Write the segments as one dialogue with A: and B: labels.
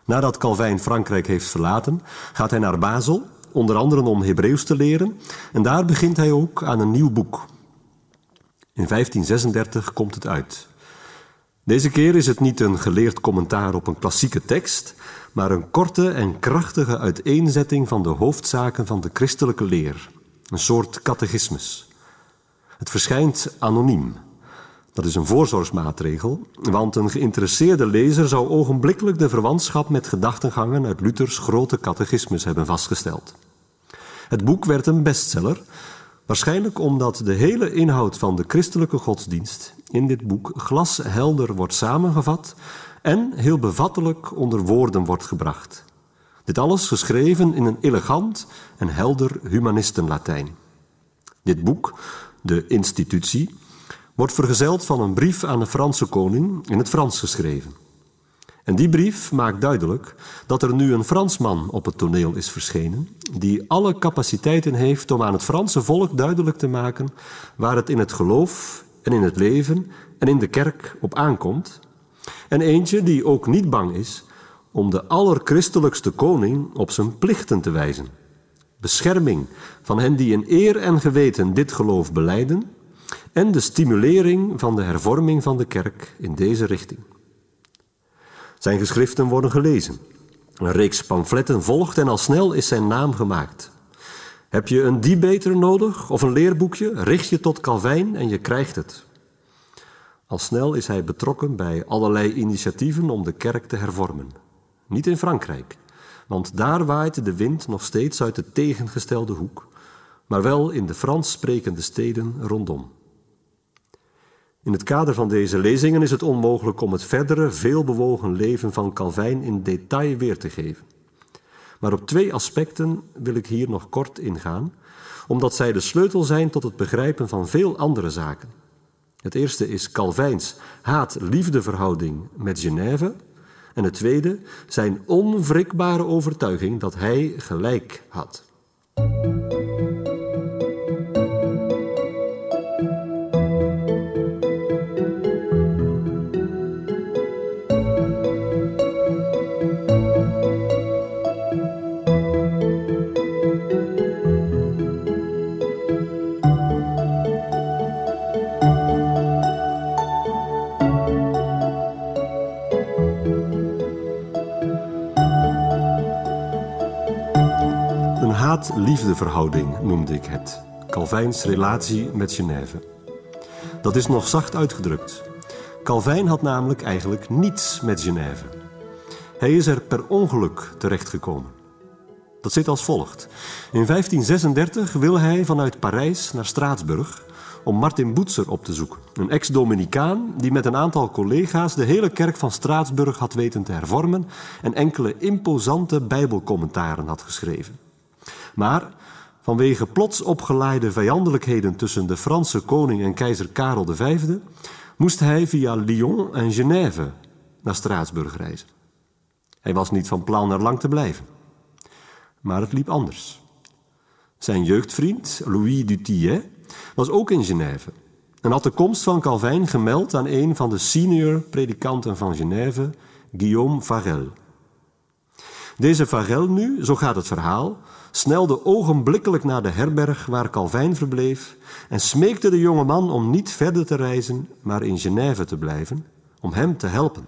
A: Nadat Calvijn Frankrijk heeft verlaten, gaat hij naar Basel, onder andere om Hebreeuws te leren, en daar begint hij ook aan een nieuw boek. In 1536 komt het uit. Deze keer is het niet een geleerd commentaar op een klassieke tekst, maar een korte en krachtige uiteenzetting van de hoofdzaken van de christelijke leer. Een soort catechismus. Het verschijnt anoniem. Dat is een voorzorgsmaatregel, want een geïnteresseerde lezer zou ogenblikkelijk de verwantschap met gedachtengangen uit Luthers grote catechismus hebben vastgesteld. Het boek werd een bestseller, waarschijnlijk omdat de hele inhoud van de christelijke godsdienst in dit boek glashelder wordt samengevat en heel bevattelijk onder woorden wordt gebracht. Dit alles geschreven in een elegant en helder humanistenlatijn. Dit boek, de Institutie, wordt vergezeld van een brief aan de Franse koning in het Frans geschreven. En die brief maakt duidelijk dat er nu een Fransman op het toneel is verschenen, die alle capaciteiten heeft om aan het Franse volk duidelijk te maken waar het in het geloof en in het leven en in de kerk op aankomt. En eentje die ook niet bang is om de allerchristelijkste koning op zijn plichten te wijzen. Bescherming van hen die in eer en geweten dit geloof belijden en de stimulering van de hervorming van de kerk in deze richting. Zijn geschriften worden gelezen. Een reeks pamfletten volgt en al snel is zijn naam gemaakt. Heb je een debater nodig of een leerboekje? Richt je tot Calvijn en je krijgt het. Al snel is hij betrokken bij allerlei initiatieven om de kerk te hervormen. Niet in Frankrijk, want daar waait de wind nog steeds uit de tegengestelde hoek, maar wel in de Frans sprekende steden rondom. In het kader van deze lezingen is het onmogelijk om het verdere, veelbewogen leven van Calvijn in detail weer te geven. Maar op 2 aspecten wil ik hier nog kort ingaan, omdat zij de sleutel zijn tot het begrijpen van veel andere zaken. Het eerste is Calvijns haat-liefdeverhouding met Genève en het tweede zijn onwrikbare overtuiging dat hij gelijk had. Haat-liefdeverhouding noemde ik het. Calvijns relatie met Genève. Dat is nog zacht uitgedrukt. Calvijn had namelijk eigenlijk niets met Genève. Hij is er per ongeluk terechtgekomen. Dat zit als volgt. In 1536 wil hij vanuit Parijs naar Straatsburg om Martin Boetser op te zoeken. Een ex-dominicaan die met een aantal collega's de hele kerk van Straatsburg had weten te hervormen en enkele imposante bijbelcommentaren had geschreven. Maar vanwege plots opgelaaide vijandelijkheden tussen de Franse koning en keizer Karel V moest hij via Lyon en Genève naar Straatsburg reizen. Hij was niet van plan er lang te blijven. Maar het liep anders. Zijn jeugdvriend, Louis du Tillet, was ook in Genève en had de komst van Calvijn gemeld aan een van de senior predikanten van Genève, Guillaume Farel. Deze Farel nu, zo gaat het verhaal, snelde ogenblikkelijk naar de herberg waar Calvijn verbleef en smeekte de jonge man om niet verder te reizen, maar in Genève te blijven, om hem te helpen.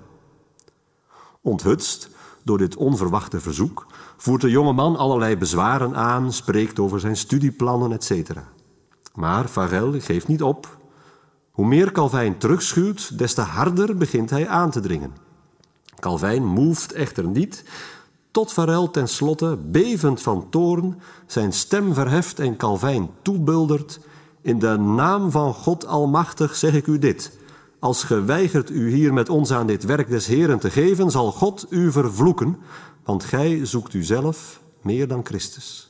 A: Onthutst door dit onverwachte verzoek voert de jonge man allerlei bezwaren aan, spreekt over zijn studieplannen, etc. Maar Farel geeft niet op. Hoe meer Calvijn terugschuwt, des te harder begint hij aan te dringen. Calvijn moeft echter niet, tot Farel tenslotte, bevend van toorn, zijn stem verheft en Calvijn toebuldert: in de naam van God Almachtig zeg ik u dit. Als ge weigert u hier met ons aan dit werk des Heeren te geven, zal God u vervloeken, want gij zoekt u zelf meer dan Christus.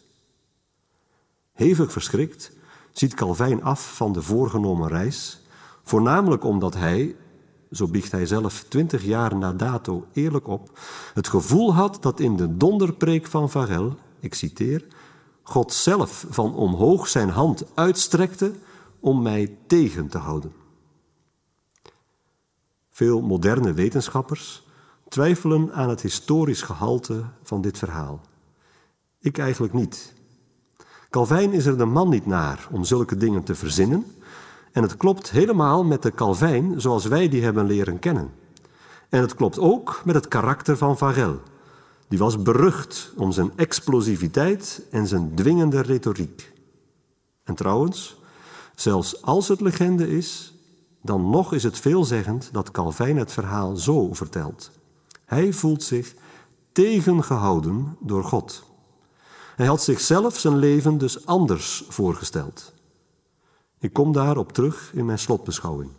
A: Hevig verschrikt ziet Calvijn af van de voorgenomen reis, voornamelijk omdat hij, zo biecht hij zelf 20 jaar na dato eerlijk op, het gevoel had dat in de donderpreek van Farel, ik citeer, God zelf van omhoog zijn hand uitstrekte om mij tegen te houden. Veel moderne wetenschappers twijfelen aan het historisch gehalte van dit verhaal. Ik eigenlijk niet. Calvijn is er de man niet naar om zulke dingen te verzinnen en het klopt helemaal met de Calvijn zoals wij die hebben leren kennen. En het klopt ook met het karakter van Varel. Die was berucht om zijn explosiviteit en zijn dwingende retoriek. En trouwens, zelfs als het legende is, dan nog is het veelzeggend dat Calvijn het verhaal zo vertelt. Hij voelt zich tegengehouden door God. Hij had zichzelf zijn leven dus anders voorgesteld. Ik kom daarop terug in mijn slotbeschouwing.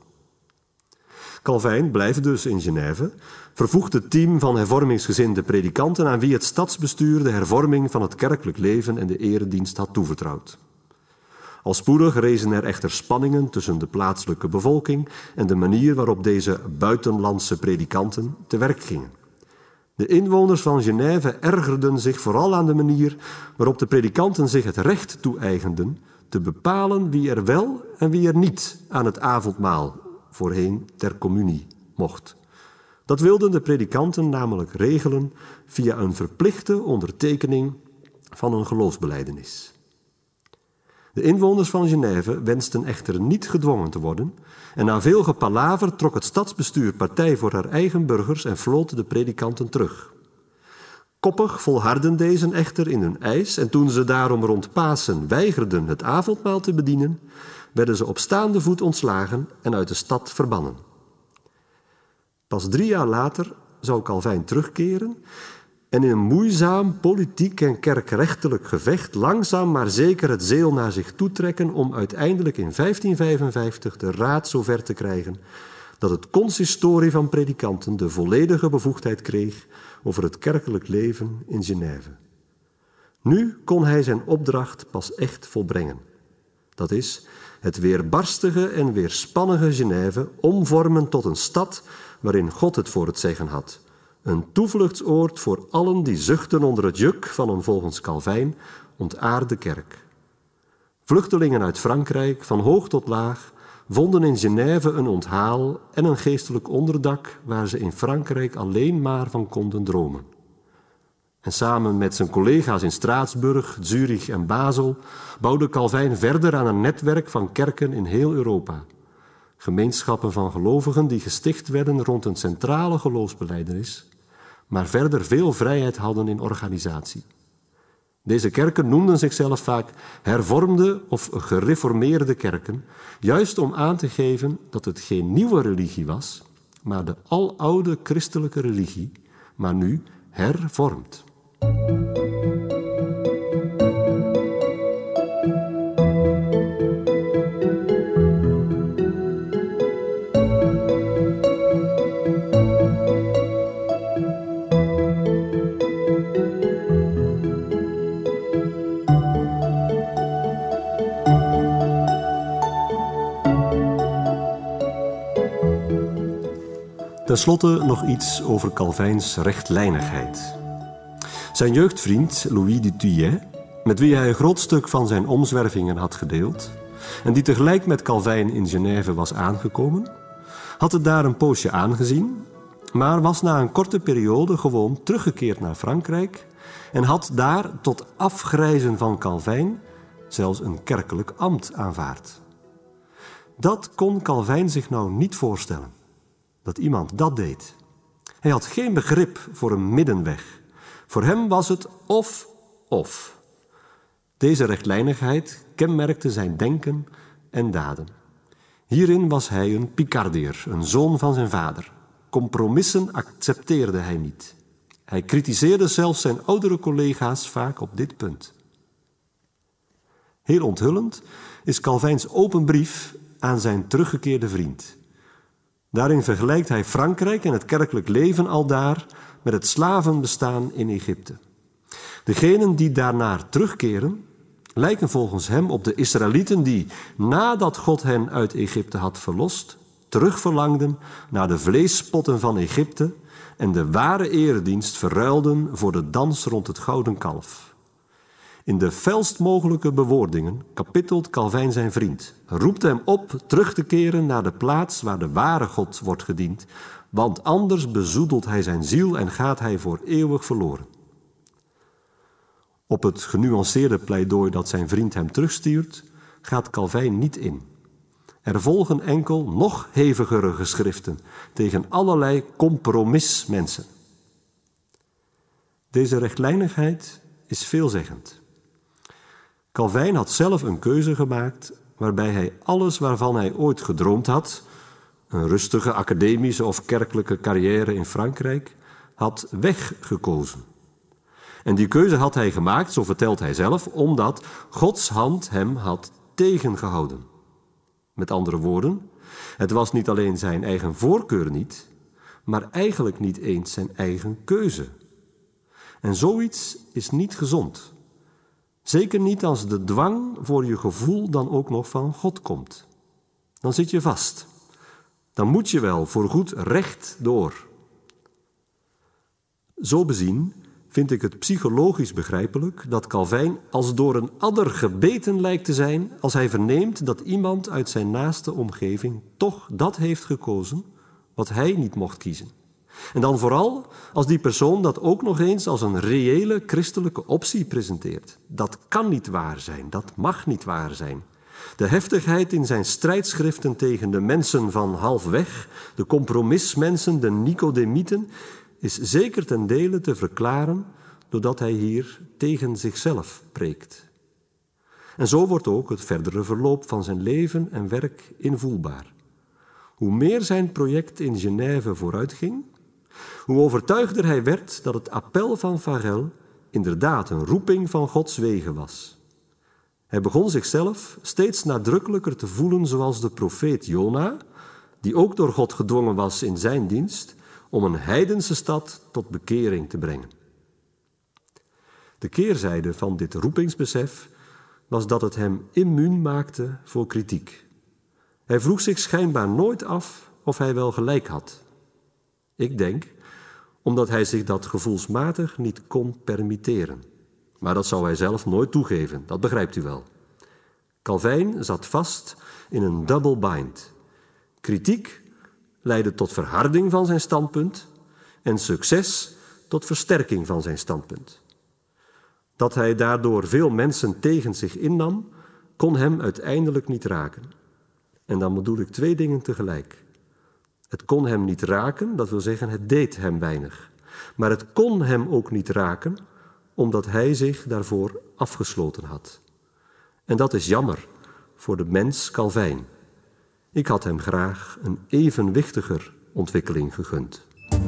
A: Calvijn blijft dus in Genève, vervoegt het team van hervormingsgezinde predikanten aan wie het stadsbestuur de hervorming van het kerkelijk leven en de eredienst had toevertrouwd. Al spoedig rezen er echter spanningen tussen de plaatselijke bevolking en de manier waarop deze buitenlandse predikanten te werk gingen. De inwoners van Genève ergerden zich vooral aan de manier waarop de predikanten zich het recht toe-eigenden te bepalen wie er wel en wie er niet aan het avondmaal, voorheen ter communie, mocht. Dat wilden de predikanten namelijk regelen via een verplichte ondertekening van een geloofsbelijdenis. De inwoners van Genève wensten echter niet gedwongen te worden en na veel gepalaver trok het stadsbestuur partij voor haar eigen burgers en floot de predikanten terug. Koppig volhardden deze echter in hun eis en toen ze daarom rond Pasen weigerden het avondmaal te bedienen, werden ze op staande voet ontslagen en uit de stad verbannen. Pas 3 jaar later zou Calvijn terugkeren en in een moeizaam politiek en kerkrechtelijk gevecht langzaam maar zeker het zeel naar zich toetrekken om uiteindelijk in 1555 de raad zover te krijgen dat het consistorie van predikanten de volledige bevoegdheid kreeg over het kerkelijk leven in Genève. Nu kon hij zijn opdracht pas echt volbrengen. Dat is, het weerbarstige en weerspannige Genève omvormen tot een stad waarin God het voor het zeggen had. Een toevluchtsoord voor allen die zuchten onder het juk van een volgens Calvijn ontaarde kerk. Vluchtelingen uit Frankrijk, van hoog tot laag, vonden in Genève een onthaal en een geestelijk onderdak waar ze in Frankrijk alleen maar van konden dromen. En samen met zijn collega's in Straatsburg, Zurich en Basel bouwde Calvijn verder aan een netwerk van kerken in heel Europa. Gemeenschappen van gelovigen die gesticht werden rond een centrale geloofsbelijdenis, maar verder veel vrijheid hadden in organisatie. Deze kerken noemden zichzelf vaak hervormde of gereformeerde kerken, juist om aan te geven dat het geen nieuwe religie was, maar de aloude christelijke religie, maar nu hervormd. Ten slotte nog iets over Calvijns rechtlijnigheid. Zijn jeugdvriend Louis du Thuillet, met wie hij een groot stuk van zijn omzwervingen had gedeeld en die tegelijk met Calvijn in Genève was aangekomen, had het daar een poosje aangezien, maar was na een korte periode gewoon teruggekeerd naar Frankrijk en had daar tot afgrijzen van Calvijn zelfs een kerkelijk ambt aanvaard. Dat kon Calvijn zich nou niet voorstellen, dat iemand dat deed. Hij had geen begrip voor een middenweg. Voor hem was het of. Deze rechtlijnigheid kenmerkte zijn denken en daden. Hierin was hij een Picardier, een zoon van zijn vader. Compromissen accepteerde hij niet. Hij kritiseerde zelfs zijn oudere collega's vaak op dit punt. Heel onthullend is Calvijns open brief aan zijn teruggekeerde vriend. Daarin vergelijkt hij Frankrijk en het kerkelijk leven aldaar met het slavenbestaan in Egypte. Degenen die daarnaar terugkeren, lijken volgens hem op de Israëlieten die, nadat God hen uit Egypte had verlost, terugverlangden naar de vleespotten van Egypte en de ware eredienst verruilden voor de dans rond het gouden kalf. In de felst mogelijke bewoordingen kapittelt Calvijn zijn vriend, roept hem op terug te keren naar de plaats waar de ware God wordt gediend, want anders bezoedelt hij zijn ziel en gaat hij voor eeuwig verloren. Op het genuanceerde pleidooi dat zijn vriend hem terugstuurt, gaat Calvijn niet in. Er volgen enkel nog hevigere geschriften tegen allerlei compromismensen. Deze rechtlijnigheid is veelzeggend. Calvijn had zelf een keuze gemaakt waarbij hij alles waarvan hij ooit gedroomd had, een rustige academische of kerkelijke carrière in Frankrijk, had weggekozen. En die keuze had hij gemaakt, zo vertelt hij zelf, omdat Gods hand hem had tegengehouden. Met andere woorden, het was niet alleen zijn eigen voorkeur niet, maar eigenlijk niet eens zijn eigen keuze. En zoiets is niet gezond. Zeker niet als de dwang voor je gevoel dan ook nog van God komt. Dan zit je vast. Dan moet je wel voorgoed recht door. Zo bezien vind ik het psychologisch begrijpelijk dat Calvijn als door een adder gebeten lijkt te zijn als hij verneemt dat iemand uit zijn naaste omgeving toch dat heeft gekozen wat hij niet mocht kiezen. En dan vooral als die persoon dat ook nog eens als een reële christelijke optie presenteert. Dat kan niet waar zijn, dat mag niet waar zijn. De heftigheid in zijn strijdschriften tegen de mensen van halfweg, de compromismensen, de Nicodemieten, is zeker ten dele te verklaren doordat hij hier tegen zichzelf preekt. En zo wordt ook het verdere verloop van zijn leven en werk invoelbaar. Hoe meer zijn project in Genève vooruitging, hoe overtuigder hij werd dat het appel van Farel inderdaad een roeping van Gods wegen was. Hij begon zichzelf steeds nadrukkelijker te voelen zoals de profeet Jona, die ook door God gedwongen was in zijn dienst om een heidense stad tot bekering te brengen. De keerzijde van dit roepingsbesef was dat het hem immuun maakte voor kritiek. Hij vroeg zich schijnbaar nooit af of hij wel gelijk had. Ik denk omdat hij zich dat gevoelsmatig niet kon permitteren. Maar dat zou hij zelf nooit toegeven, dat begrijpt u wel. Calvijn zat vast in een double bind. Kritiek leidde tot verharding van zijn standpunt en succes tot versterking van zijn standpunt. Dat hij daardoor veel mensen tegen zich innam, kon hem uiteindelijk niet raken. En dan bedoel ik 2 dingen tegelijk. Het kon hem niet raken, dat wil zeggen het deed hem weinig. Maar het kon hem ook niet raken, omdat hij zich daarvoor afgesloten had. En dat is jammer voor de mens Calvijn. Ik had hem graag een evenwichtiger ontwikkeling gegund.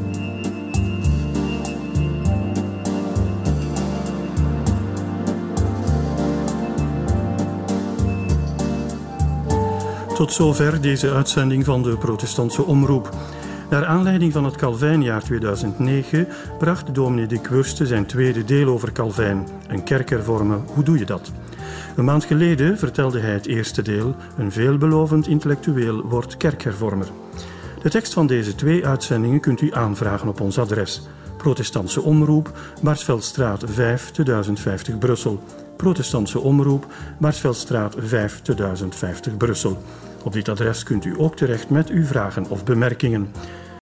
B: Tot zover deze uitzending van de Protestantse Omroep. Naar aanleiding van het Calvijnjaar 2009 bracht dominee Dick Wurste zijn tweede deel over Calvijn. Een kerk hervormen, hoe doe je dat? Een maand geleden vertelde hij het eerste deel. Een veelbelovend intellectueel wordt kerkhervormer. De tekst van deze 2 uitzendingen kunt u aanvragen op ons adres. Protestantse Omroep, Barsveldstraat 5, 2050 Brussel. Protestantse Omroep, Barsveldstraat 5, 2050 Brussel. Op dit adres kunt u ook terecht met uw vragen of bemerkingen.